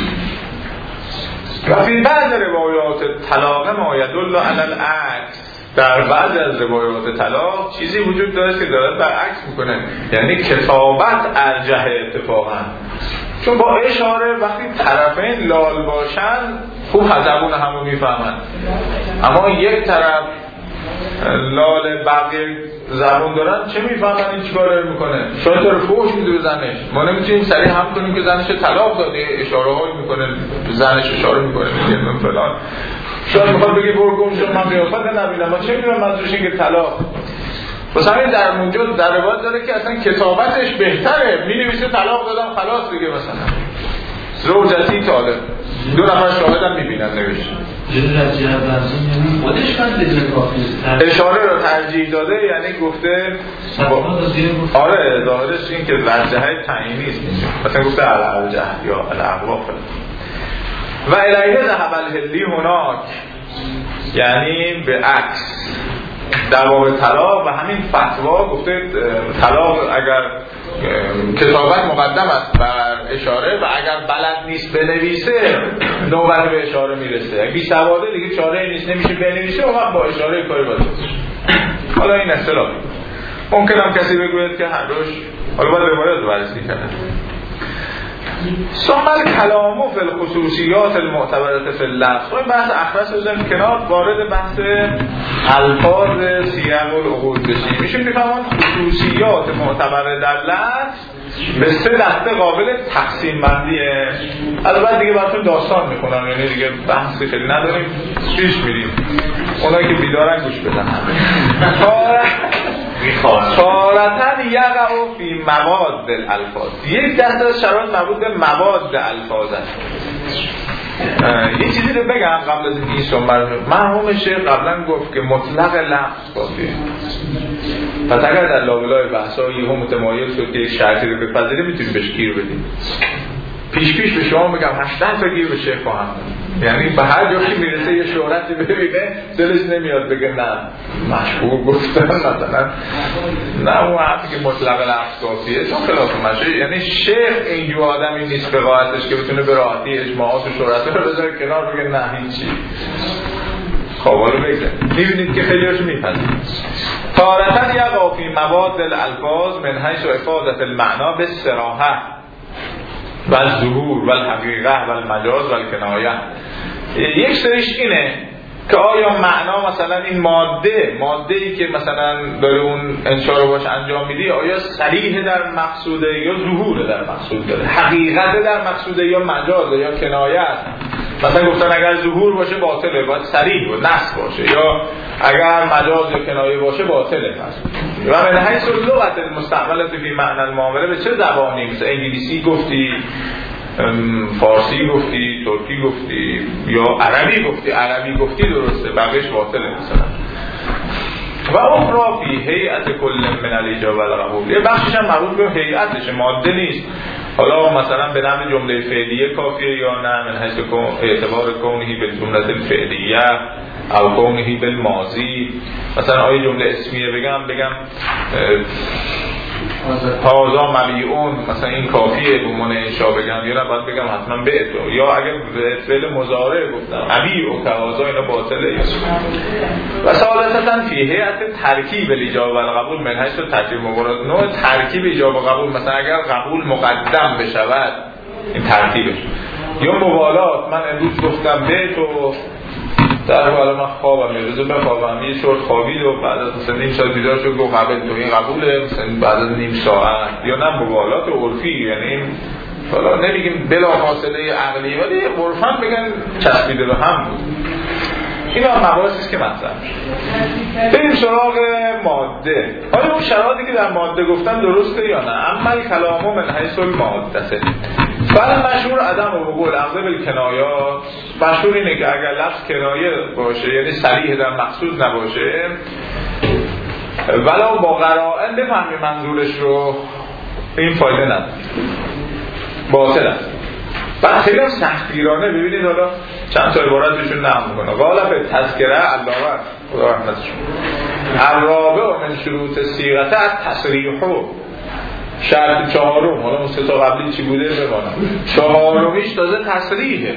Speaker 2: و فی بعض روایات طلاق ما یدل علی العکس. در بعض از روایات طلاق چیزی وجود داره که داره برعکس میکنه، یعنی کتابت ارجح اتفاقا. چون با اشاره وقتی طرفین لال باشن خوب زبون همو میفهمن، اما یک طرف لال بقیه زبون دارن چه میفهمن این چیکار داره میکنه؟ شاید داره فوش میده به زنش. ما نمیتونیم سریع هم کنیم که زنش طلاق داده، اشاره هایی میکنه زنش اشاره میکنه میگه من فلان. شاید میخواد بگه برو گم شو من قیافت نبینم، ما چه میدونم منظورش اینه که طلاق. پس همین در اونجا در روایت داره که اصلا کتابتش بهتره، مینویسه طلاق دادم خلاص دیگه مثلا. زوجتی طالب، دو نفر شاهد هم میبینن نوشته.
Speaker 6: خودش من بدون کافی
Speaker 2: اشاره رو ترجیح داده، یعنی گفته با... آره ظاهرش این که وجه های تعیینی است، مثلا گفته الارجح یا الاقوا. و الیه ذهب الهلی هناک، یعنی به عکس در باب طلاق و همین فتوا گفته طلاق اگر کتابت مقدم است بر اشاره و اگر بلد نیست بنویسه نوبت به اشاره میرسه، بی سواده دیگه چاره نیست نمیشه بنویسه و با اشاره کاری باشه. حالا این اصطلاح ممکن هم کسی بگوید که هر روش حالا باید روایات بررسی کنه. ثم الكلام فی الخصوصیات المعتبرة فی اللفظ. این بحث اخرس بزنیم کنار، وارد بحث الفاظ سیاق العقود بشیم. میشه میفهمون خصوصیات معتبر در لفظ به سه دسته قابل تقسیم بندیه. البته دیگه براتون داستان میخونم، یعنی دیگه بحثی خیلی نداریم، پیش میریم. اونایی که بیدارن گوش بدن. تارتن یقع فی مواد الالفاظ. یک دسته از شرایط مربوط به مواد الفاظ است. یه چیزی رو بگم قبل از اینکه این سومر مرحوم شیخ قبلا گفت که مطلق لفظ کافیه. پس اگر در لابلای بحثا یهو متمایل شد که یک شرطی رو بپذیره میتونیم بهش گیر بدیم. پیش پیش به شما بگم هشتاد تا گیر به شیخ خواهم داد. یعنی به هر جا که میرسه یه شهرتی ببینه دلش نمیاد بگه نه مشهور گفتن مثلا نه اون حرفی که مطلق لفظ کافیه، چون خلاف مشهور. یعنی شیخ اینجور آدمی نیست به قاعدش که بتونه به راحتی اجماعات و شهرت رو بذاره کنار بگه نه هیچی. خب حالا بگذاریم میبینید که خیلی هاشو میپذیرید. تارتن یقع فی مواد الالفاظ من حیث افادة المعنا بالصراحه و الظهور و الحقیقه و المجاز و الکنایه. یک سریش اینه که آیا معنا مثلا این ماده ماده ای که مثلا داره اون انشا رو باش انجام میدی آیا صریح در مقصوده یا ظهور در مقصود داره، حقیقت در مقصوده یا مجاز یا کنایه است. مثلا گفتن اگر ظهور باشه باطله، باید صریح و نص باشه، یا اگر مجاز یا کنایه باشه باطله. و من حیث اللغت المستعمله فی معنی المعامله، به چه زبانی؟ مثلا انگلیسی گفتی، فارسی گفتی، ترکی گفتی یا عربی گفتی. عربی گفتی درسته، بقیش باطله مثلا. و اخرى فی هیئت کل من الاجابه و القبول. یه بخشش هم مربوط به هیئتش، ماده نیست. حالا مثلا به نام جمله فعلیه کافیه یا نه، من حیث اعتبار کونهی بالجمله الفعلیه او کونهی بالماضی. مثلا آیه جمله اسمیه بگم بگم هازا مبیعون، مثلا این کافیه به من انشا بگم یا نه باید بگم حتما بعتو، یا اگر به فعل مضارع گفتم ابیعو که هازا اینا باطله. و ثالثاً فی هیئت ترکیب الاجابه و القبول من حیث ترتیب مورد. نوع ترکیب ایجاب و قبول، مثلا اگر قبول مقدم بشود این ترتیبش، یا موالات. من امروز گفتم بعتو در حالا من خوابم یه روزو بخوابم یه شورت خوابید و بعد از مثلا نیم ساعت بیدار شد گفت قبل تو این قبوله، مثلا بعد از نیم ساعت. یا نه موالات عرفی، یعنی حالا نمیگیم بلا فاصله عقلی ولی عرفاً بگن چسبیده به هم بود. اینا مباحثی است که مطرح میشه. بریم سراغ ماده. آیا اون شرایطی که در ماده گفتن درسته یا نه؟ عمل کلامو من حیث الماده. فعلا مشهور عدم و بقول اغلب الکنایات، مشهور اینه که اگر لفظ کنایه باشه یعنی صریح در مقصود نباشه ولو با قرائن بفهمی منظورش رو، این فایده نداره، باطل است. بعد خیلی هم سختگیرانه. ببینید حالا چند تا عبارت بهشون نقل میکنه. غالب تذکره علاوه خدا رحمتش الرابع و من شروط صیغه التصریح. شرط چهارم، حالا اون سه تا قبلی چی بوده بمانم، چهارمیش تازه تصریحه.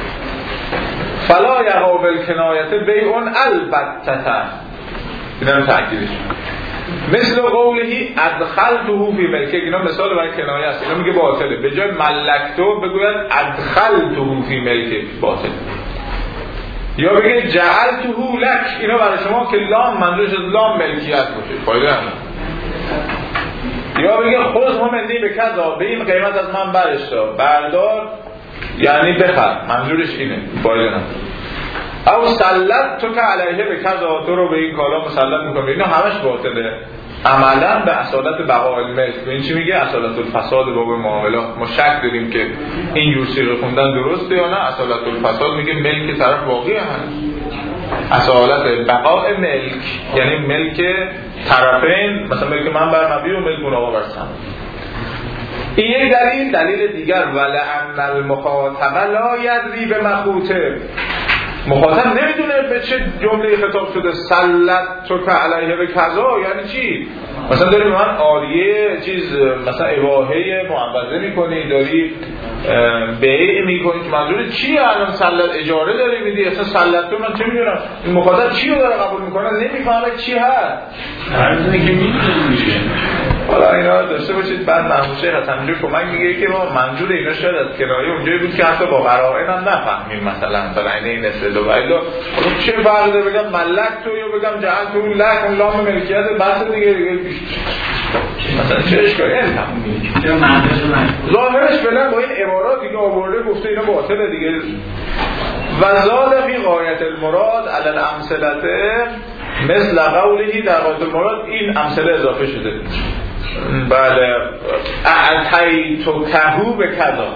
Speaker 2: فلا یقع بالکنایه بیع البتة. اینم تأکیدش. مثل قولهی ادخلته فی ملکه، اینا مثال برای کنایه است. اینا میگه باطله. به جای ملکتو بگوید ادخلته فی ملکه، باطله. یا بگه جعلته لک، اینا برای شما که لام منظورش از لام ملکیت باشه، فایده نداره. یا بگه خذ همندی به کذا، به این قیمت از من برش دار، بردار یعنی بخر، منظورش اینه، فایده نداره. او سلط تو که علیه به کذا، تو رو به این کالا مسلط میکنه، اینا همش باطله. عملا به اصالت بقاء الملک. این چی میگه؟ اصالت الفساد باب معاملات. ما شک داریم که این جور صیغه خوندن درسته یا نه. اصالت الفساد میگه ملک طرف باقی هست. اصالت بقاء ملک یعنی ملک طرفین، مثلا ملک من بر نبی و ملک اون آقا بر سم. این یک دلیل. دلیل دیگر ولعن المخاطب لا یدری به مخوطه، مخاطب نمیدونه به چه جمله خطاب شده. سلط تو که علیه به کذا یعنی چی؟ مثلا داری من آریه چیز مثلا اباهه معوضه میکنی، داری بیع میکنی، تو منظور چی؟ الان سلط اجاره داری میدی، اصلا سلط تو من چه میدونم؟ این مخاطب چی رو داره قبول میکنه؟ نمیفهمه چی هست.
Speaker 6: هرچونه که میدونه میشه.
Speaker 2: حالا اینا داشته باشید. بعد محموشه حسن اینجا کمک میگه که ما منظور اینا شاید از کنایه اونجایی بود که حتی با قرائن هم نفهمیم. مثلا مثلا این استدلال ولی چه فرقی داره بگم ملک تو یا بگم جعل تو لک اون لام ملکیت بحث دیگه دیگه مثلا چه اشکالی نمی‌فهمم.
Speaker 4: چرا معنیش رو
Speaker 2: ظاهرش فعلا با این عباراتی که آورده گفته اینا باطله دیگه. و زاد فی غایت المراد علی الامثله مثل قوله در غایت المراد این امثله اضافه شده. بله اعطیتو کهو به کذا،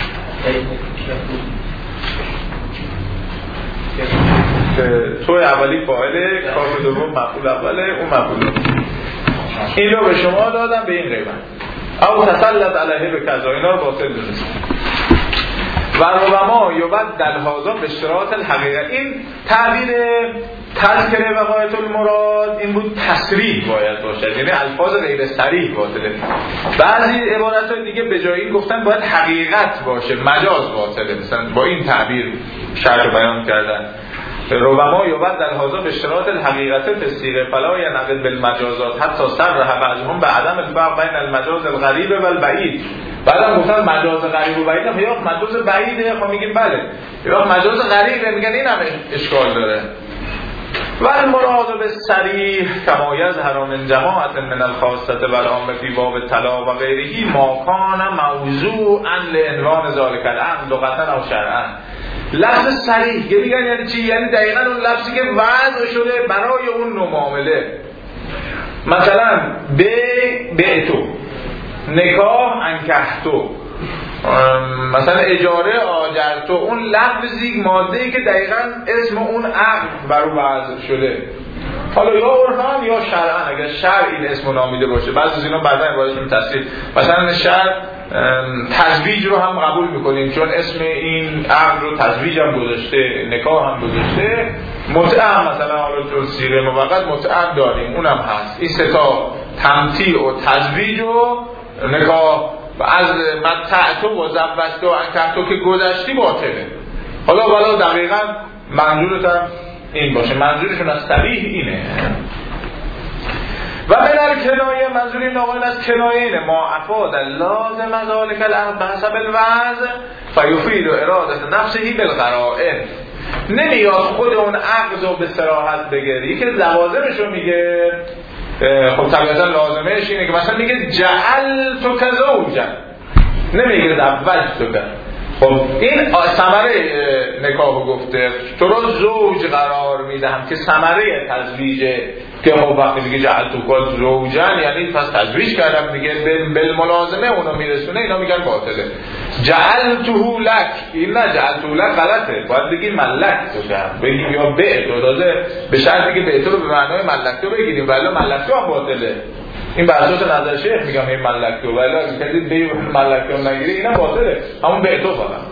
Speaker 2: تو اولی فاعله، کاف دوم مفعول اوله، اون مفعول این رو به شما دادم به این قیمت. او تسلط علیه به کذا، اینا رو باطل دونست. و ربما یبدل هذا به اشتراط الحقیقه. این تعبیر تذکره و غایت المراد این بود تصریح باید باشد، یعنی الفاظ غیر صریح باطله. بعضی عبارت‌های دیگه به جای این گفتن باید حقیقت باشه، مجاز باطله. مثلا با این تعبیر شرح بیان کردن ربما یبدل هذا به اشتراط الحقیقت تصدیق فلا ینقض بالمجازات حتی صرح بعضهم به عدم الفرق بین المجاز الغریب و البعید. بعدم گفتن مجاز غریب و بعید، یا مجاز بعیده، خب میگیم بله، یا مجاز غریبه، میگن این هم اشکال داره. و المراد بالصریح کما یظهر من جماعت من الخاصه و العامه فی باب طلاق و غیره ما کان موضوعا لعنوان ذلک العقد لغتا او شرعا. لفظ صریح که میگن یعنی چی؟ یعنی دقیقاً اون لفظی که وضع شده برای اون نوع معامله. مثلا به بعتو، نکاح انکحتو، مثلا اجاره آجرتو، اون لفظی ماده‌ای که دقیقاً اسم اون عقد بر اون وضع شده. حالا یا عرفاً یا شرعاً، اگر شرع این اسمو نامیده باشه. بعضی از اینا بعدا عبارتشون تصریح، مثلا شرع تزویج رو هم قبول میکنیم چون اسم این عقد رو تزویج هم گذاشته، نکاح هم گذاشته، متعه هم مثلا حالا چون صیغه موقت متعه داریم اونم هست. این سه تا تمتیع و تزویج و نکاح و از متعتو و زوجتو و انکحتو که گذشتی باطله. حالا والا دقیقاً منظورت هم این باشه، منظورشون از صریح اینه. و من کنایه، منظور این آقایان از کنایه اینه ما افاد لازم ذالک العقد بحسب الوضع فیفید و ارادت نفسهی بالقرائن. نمیاد خود اون عقد رو به صراحت بگه، یکی لوازمش رو میگه. خب طبیعتا لازمش اینه که مثلا میگه جعل تو کزوجا، نمیگه زوج تو کزوجا. خب این ثمره نکاحو گفته، تو رو زوج قرار میدهم که ثمره تزویجه، که خب وقتی میگه جعل تو کل زوجن یعنی پس تزویج کردم دیگه، بالملازمه اونو میرسونه، اینا میگن باطله. جعل تو لک، این نه جعل تو لک غلطه، باید بگی ملک تو کرد، بگیم یا به تو دازه، به شرطی که به تو رو به معنای ملک تو بگیریم، ولی ملک تو هم باطله. این بحثات نظر شیخ میگم این ملک تو، ولی اگه کسی به ملک تو نگیره اینم باطله، همون به تو فقط.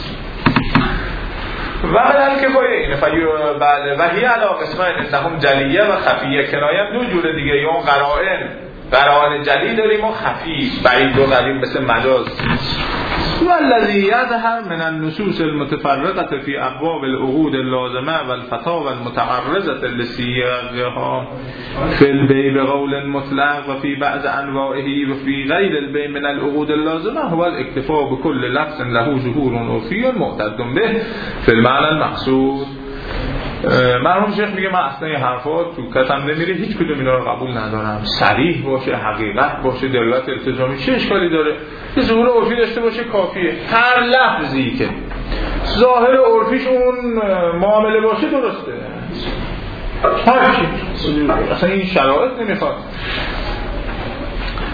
Speaker 2: و من که باید اینه فیو بعد وحی علا قسمه انهم جلیه و خفیه. کنایه دو جور دیگه، یا قرائن قرائن جلی داریم و خفی، بعید و قریب مثل مجاز. والذی یظهر من النصوص المتفرقه فی ابواب العقود اللازمه والفتاوی المتعرضه لصيغها فی البیع بقول مطلق و فی بعض انواعه و فی غیر البیع من العقود اللازمه هو الاکتفاء بكل لفظ له ظهور عرفی معتد به فی المعنى المقصود. مرحوم شیخ میگه من اصلا این حرفا تو کتم نمیره، هیچ کدوم اینا رو قبول ندارم. صریح باشه، حقیقت باشه، دلالت التزامی، چه اشکالی داره؟ یه ظهور عرفی داشته باشه کافیه. هر لفظی که ظاهر عرفیش اون معامله باشه درسته. هر چی اصلا این شرایط نمیخواد.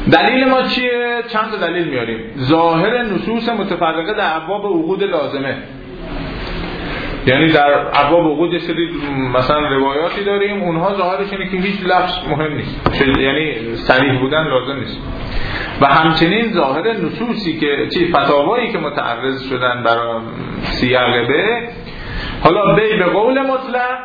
Speaker 2: دلیل ما چیه؟ چند تا دلیل میاریم. ظاهر نصوص متفرقه در ابواب عقود لازمه، یعنی در ابواب عقود یه سری مثلا روایاتی داریم اونها ظاهرش اینه که هیچ لفظ مهم نیست، یعنی صریح بودن لازم نیست. و همچنین ظاهر نصوصی که چی فتاوایی که متعرض شدن برای سیاق به، حالا بی به قول مطلق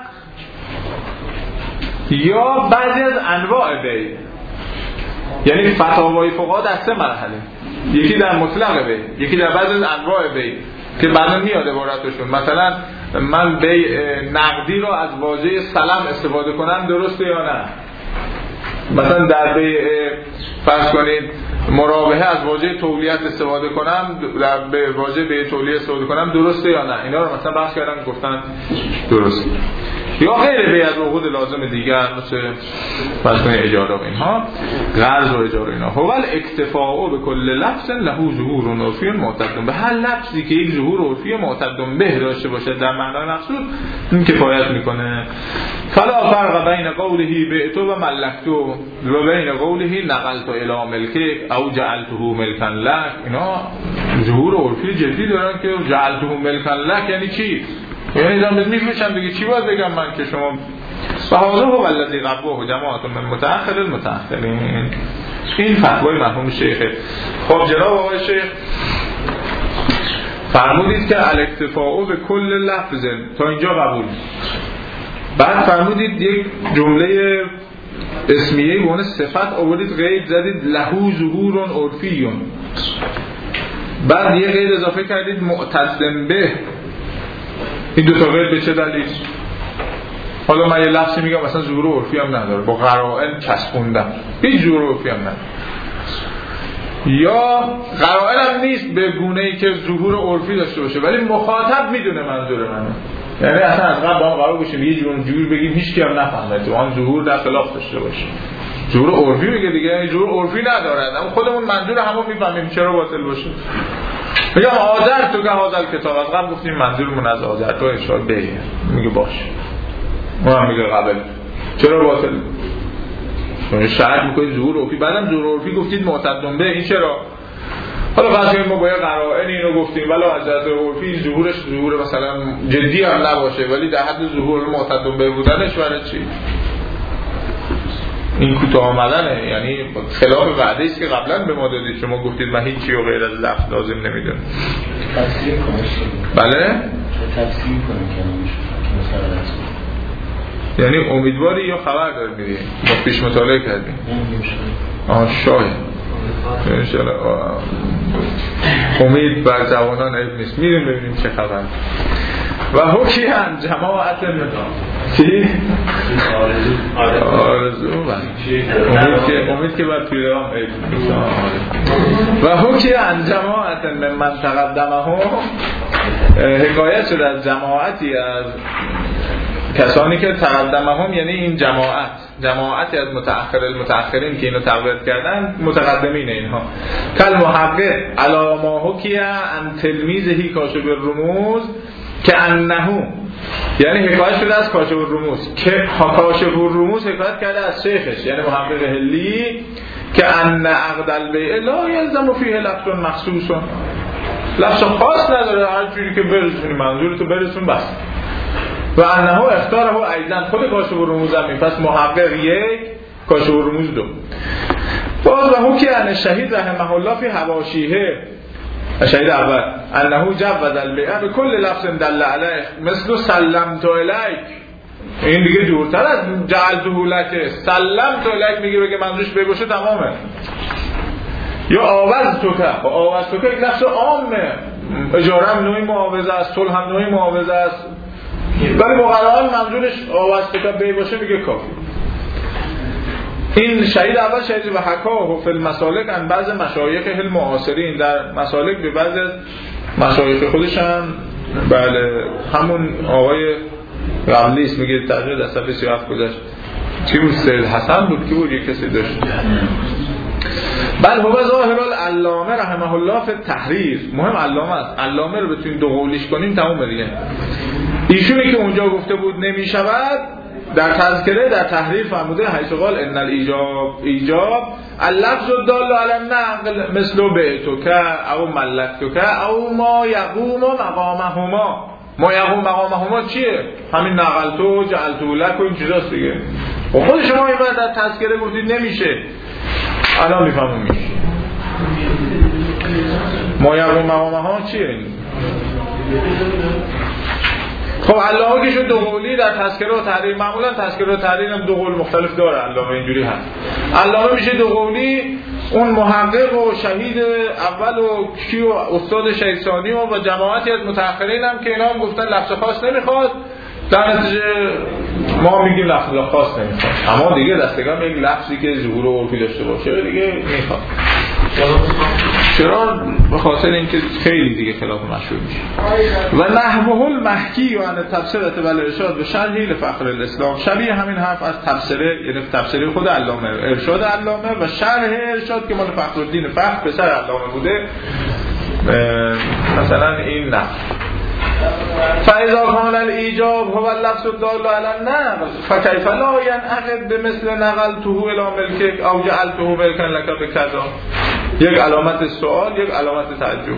Speaker 2: یا بعضی از انواع بی، یعنی فتاوای فقها در سه مرحله، یکی در مطلق بی، یکی در بعضی از انواع بی که بعدا میاد عبارتشون. مثلا من بی نقدی رو از واژه سلام استفاده کنم درسته یا نه؟ مثلا در بی فرض کنید مرابحه از واژه تولیت استفاده کنم، در به واژه به تولیت استفاده کنم درسته یا نه؟ اینا رو مثلا بحث کردن گفتن درسته. یا غیر به از عقود لازم دیگر مثل فرض کنید اجاره و اینها، قرض و اجاره اینا. هو الاکتفاء به کل لفظ له ظهور عرفی معتد به، هر لفظی که یک ظهور عرفی معتد به داشته باشه در معنای مقصود این کفایت میکنه. فلا فرق بین قوله بعت و ملکت و بین قوله نقلت الی ملکک او جعلته ملکا لک. اینا ظهور عرفی جدی دارن که جعلته ملکا لک یعنی چی؟ یعنی دارم میفهمم دیگه چی باید بگم من که شما و حاضر هو الذی قبوه جماعت من متأخر المتأخرین. این فتوای مرحوم شیخه. خب جناب آقای شیخ فرمودید که الاکتفاء به کل لفظ تا اینجا قبول، بعد فرمودید یک جمله اسمیه به عنوان صفت آوردید، قید زدید له ظهور عرفی، بعد یه قید اضافه کردید معتد به. این دو تا قید به چه دلیل؟ حالا من یه لفظی میگم مثلا ظهور عرفی هم نداره، با قرائن چسبوندم، هیچ ظهور عرفی هم نداره، یا قرائن هم نیست به گونه‌ای که ظهور عرفی داشته باشه ولی مخاطب میدونه منظور منه. یعنی اصلا از قبل با هم قرار باشیم یه جور جور بگیم هیچ کی هم نفهمه تو آن ظهور در خلاف داشته باشه. ظهور عرفی میگه دیگه، یعنی ظهور عرفی نداره، اما خودمون منظور همون میفهمیم چرا باطل باشه. میگم آذر تو که حاضر کتاب از قبل گفتیم منظورمون از آذر تو اشاره به، میگه باشه، ما هم میگه قبل چرا باطل؟ چون شرط میکنید ظهور عرفی، بعدم ظهور عرفی گفتید معتد به، این چرا؟ حالا فرض ما با یه قرائن اینو گفتیم ولی از نظر عرفی ظهورش ظهور مثلا جدی هم نباشه ولی در حد ظهور معتد به بودنش برای چی؟ این کوتاه آمدنه، یعنی خلاف وعده است که قبلا به ما دادید. شما گفتید من هیچی و غیر از لفظ لازم نمیدونم.
Speaker 7: تفسیر کنید.
Speaker 2: بله؟
Speaker 7: تفسیر کنید که مثلا
Speaker 2: یعنی امیدواری یا خبر داری میدی؟ ما پیش مطالعه کردیم. آه شاید. انشالله امید بر جوانان عیب نیست. میریم ببینیم چه خبر. و حکی هم جماعت نظام چی؟ آرزو امید که امید که بر پیرام عیب نیست. و حکی هم جماعت من تقدمه هم حکایت شده از جماعتی از کسانی که تقدمه هم، یعنی این جماعت جماعتی از متأخر المتأخرین که اینو تقویت کردن متقدمین اینها. کل محقق علی ما حکی عن تلمیذه کاشف الرموز که انه، یعنی حکایت شده از کاشف الرموز که کاشف الرموز حکایت کرده از شیخش یعنی محقق هلی که ان عقد البیع لا یلزم فیه لفظ مخصوص، لفظ خاص نداره، هر جوری که برسونی منظورتو برسون بس. و انه اختاره ایضا خود کاشف الرموز همین، پس محقق یک، کاشف الرموز دو. باز و حکی ان شهید رحمه الله فی حواشیه، شهید اول انه جوز البیع به کل لفظ دل علیه مثل سلمت الیک، این دیگه دورتر از جعلته لک، سلمت الیک میگه بگه منظورش بگوشه تمامه. یا آوز تو که آوز تو که یک لفظ عامه، اجاره هم نوعی معاوضه است، صلح هم نوعی معاوضه است، ولی مقرران منظورش آوز تو که بی باشه میگه کافی. این شهید اول شهید و حکاه و فی المسالک ان بعض مشایخ المعاصرین، در مسالک به بعض مشایخ خودشان، بله همون آقای قبلی است، میگه ترجمه در صفحه سی و هفت گذاشت چی بود؟ سید حسن بود که بود یک کسی داشت. بل هو ظاهر العلامه رحمه الله فی التحریر، مهم علامه است، علامه رو بتونیم دو قولیش کنیم تمام دیگه. ایشونی که اونجا گفته بود نمیشود در تذکره در تحریر فرموده حیث قال ان الایجاب ایجاب اللفظ الدال علی النقل مثل بیتک او ملکتک او ما یقوم مقامهما. ما یقوم مقامهما چیه؟ همین نقلتو جعلتو لک و این چیزاست دیگه. و خود شما این بعد در تذکره گفتید نمیشه، الان میفهمون میشه. ما یقوم مقامهما چیه؟ خب علامه که شد دو قولی در تذکره و تحریر، معمولا تذکره و تحریر هم دو قول مختلف داره، علامه اینجوری هست. علامه میشه دو قولی، اون محقق و شهید اول و کی و استاد شهید ثانی و جماعتی از متأخرین هم که اینا هم گفتن لفظ خاص نمیخواد، در نتیجه ما میگیم لفظ خاص نمیخواد، اما دیگه دستگاه یک لفظی که ظهور و عرفی داشته باشه دیگه میخواد. چرا؟ به خاطر اینکه خیلی دیگه خلاف مشهور میشه. و نحوه المحکی و ان تفسیرات و الارشاد به شرح لفخر الاسلام، شبیه همین حرف از تفسیره، یعنی تفسیره خود علامه، ارشاد علامه و شرح ارشاد که مال فخرالدین فخر پسر علامه بوده. مثلا این نه فاذا کان الایجاب هو اللفظ الدال علی النقل فکیف لا ینعقد بمثل نقلته الی ملکک او جعلته ملکا لک بکذا. یک علامت سوال، یک علامت تعجب.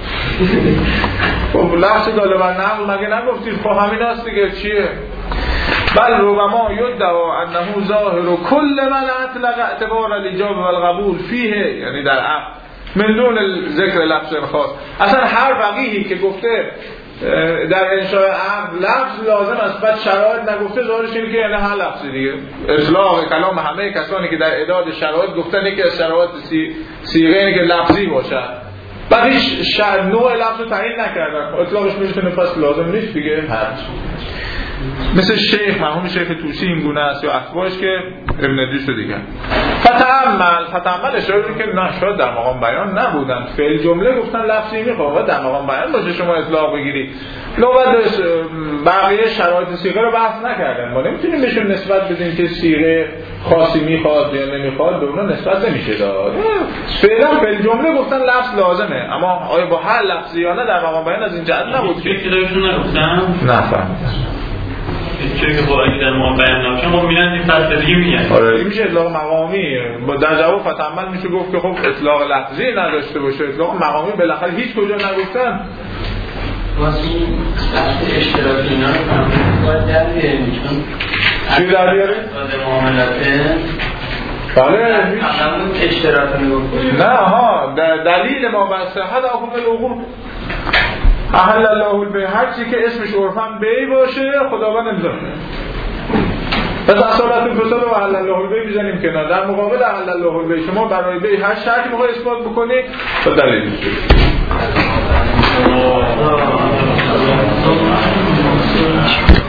Speaker 2: خب لفظ دال بر نقل مگه نگفتید؟ خب همین است دیگه، چیه؟ بل ربما یدعا انه ظاهر کل من اطلق اعتبار الایجاب والقبول فیه، یعنی در عقل من دون ذکر لفظ خاص. اصلا هر فقیهی که گفته در انشاء عقل لفظ لازم است بعد شرایط نگفته، ظاهرش اینه که یعنی هر لفظی دیگه. اطلاق کلام همه کسانی که در اعداد شرایط گفتن که از شرایط سی صیغه اینه که لفظی باشد، بعد هیچ شر... نوع لفظ رو تعیین نکردن، اطلاقش میشه پس لازم نیست دیگه. هرچی مثل شیخ مرحوم شیخ توسی این گونه است یا اتباعش که ابن ادریس دیگه. فتعمل فتعمل اشاره که نشد در مقام بیان نبودن، فعل جمله گفتن لفظی میخواد در مقام بیان باشه شما اطلاق بگیری. نوبت بقیه شرایط صیغه رو بحث نکردن، ما نمیتونیم بهشون نسبت بدیم که صیغه خاصی میخواد یا نمیخواد، به اونا نسبت نمیشه داد. فعلا فعل جمله گفتن لفظ لازمه، اما آیا با هر لفظی یا نه در مقام بیان از این جهت نبود که
Speaker 6: کتابشون نگفتن؟
Speaker 2: نفهمیدم.
Speaker 6: چون که خب اگه در مقام بیان نباشه خب میرن این فصل دیگه میگن.
Speaker 2: آره این میشه اطلاق مقامی. در جواب فتعمل میشه گفت که خب اطلاق لفظی نداشته باشه، اطلاق مقامی بالاخره هیچ کجا نگفتن.
Speaker 4: واسه این بحث اشتراکی اینا رو فهمید باید در بیاریم، چون
Speaker 2: چی در بیاره؟
Speaker 4: از معاملاته
Speaker 2: بله
Speaker 4: همون اشتراک میگفت. نه
Speaker 2: ها دلیل ما بر صحت حکم الوقوع احل الله البیع، هر چی که اسمش عرفاً بیع باشه خداوند امضا کنه. پس اصالت الفساد و احل الله البیع میزنیم کنار، در مقابل احل الله البیع شما برای بیع هر شرطی میخوای اثبات بکنی تا دلیلش بگید.